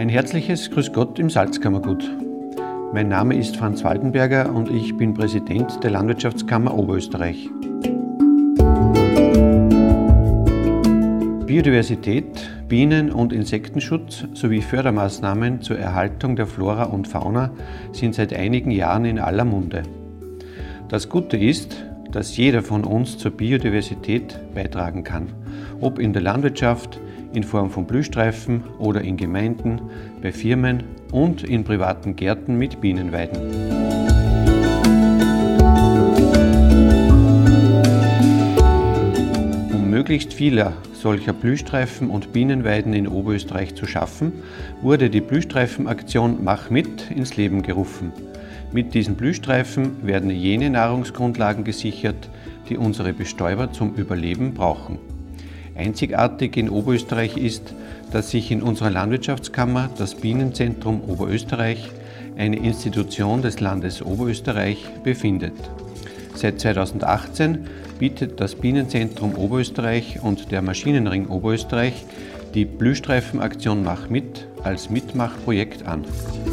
Ein herzliches Grüß Gott im Salzkammergut. Mein Name ist Franz Waldenberger und ich bin Präsident der Landwirtschaftskammer Oberösterreich. Biodiversität, Bienen- und Insektenschutz sowie Fördermaßnahmen zur Erhaltung der Flora und Fauna sind seit einigen Jahren in aller Munde. Das Gute ist, dass jeder von uns zur Biodiversität beitragen kann, ob in der Landwirtschaft, in Form von Blühstreifen oder in Gemeinden, bei Firmen und in privaten Gärten mit Bienenweiden. Um möglichst viele solcher Blühstreifen und Bienenweiden in Oberösterreich zu schaffen, wurde die Blühstreifenaktion Mach mit ins Leben gerufen. Mit diesen Blühstreifen werden jene Nahrungsgrundlagen gesichert, die unsere Bestäuber zum Überleben brauchen. Einzigartig in Oberösterreich ist, dass sich in unserer Landwirtschaftskammer das Bienenzentrum Oberösterreich, eine Institution des Landes Oberösterreich, befindet. Seit 2018 bietet das Bienenzentrum Oberösterreich und der Maschinenring Oberösterreich die Blühstreifenaktion Mach mit als Mitmachprojekt an.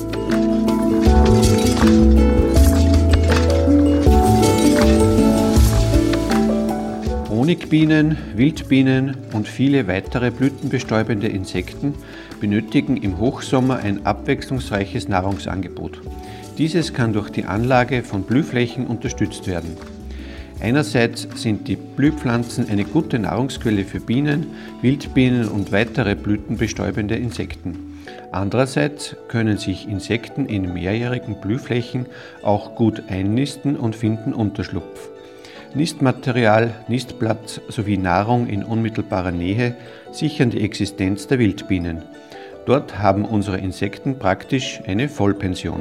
Honigbienen, Wildbienen und viele weitere blütenbestäubende Insekten benötigen im Hochsommer ein abwechslungsreiches Nahrungsangebot. Dieses kann durch die Anlage von Blühflächen unterstützt werden. Einerseits sind die Blühpflanzen eine gute Nahrungsquelle für Bienen, Wildbienen und weitere blütenbestäubende Insekten. Andererseits können sich Insekten in mehrjährigen Blühflächen auch gut einnisten und finden Unterschlupf. Nistmaterial, Nistplatz sowie Nahrung in unmittelbarer Nähe sichern die Existenz der Wildbienen. Dort haben unsere Insekten praktisch eine Vollpension.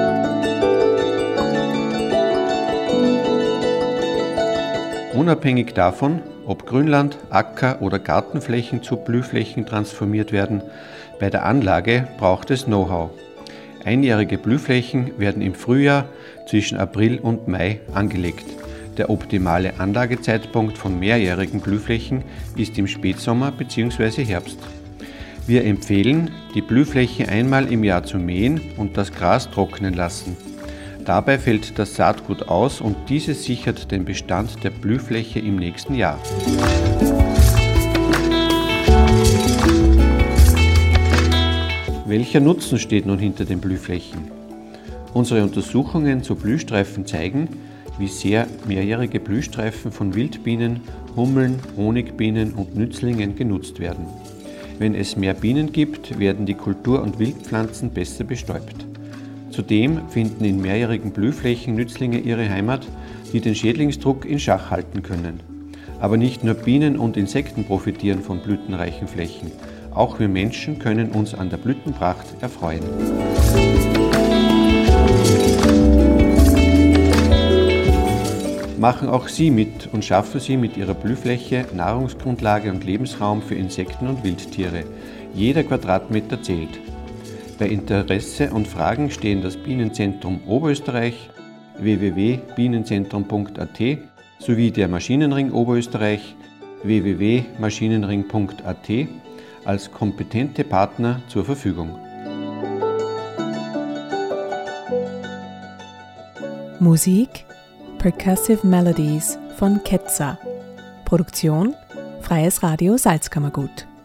Unabhängig davon, ob Grünland, Acker- oder Gartenflächen zu Blühflächen transformiert werden, bei der Anlage braucht es Know-how. Einjährige Blühflächen werden im Frühjahr zwischen April und Mai angelegt. Der optimale Anlagezeitpunkt von mehrjährigen Blühflächen ist im Spätsommer bzw. Herbst. Wir empfehlen, die Blühfläche einmal im Jahr zu mähen und das Gras trocknen lassen. Dabei fällt das Saatgut aus und dieses sichert den Bestand der Blühfläche im nächsten Jahr. Welcher Nutzen steht nun hinter den Blühflächen? Unsere Untersuchungen zu Blühstreifen zeigen, wie sehr mehrjährige Blühstreifen von Wildbienen, Hummeln, Honigbienen und Nützlingen genutzt werden. Wenn es mehr Bienen gibt, werden die Kultur- und Wildpflanzen besser bestäubt. Zudem finden in mehrjährigen Blühflächen Nützlinge ihre Heimat, die den Schädlingsdruck in Schach halten können. Aber nicht nur Bienen und Insekten profitieren von blütenreichen Flächen. Auch wir Menschen können uns an der Blütenpracht erfreuen. Machen auch Sie mit und schaffen Sie mit Ihrer Blühfläche Nahrungsgrundlage und Lebensraum für Insekten und Wildtiere. Jeder Quadratmeter zählt. Bei Interesse und Fragen stehen das Bienenzentrum Oberösterreich, www.bienenzentrum.at sowie der Maschinenring Oberösterreich, www.maschinenring.at als kompetente Partner zur Verfügung. Musik Percussive Melodies von Ketza. Produktion Freies Radio Salzkammergut.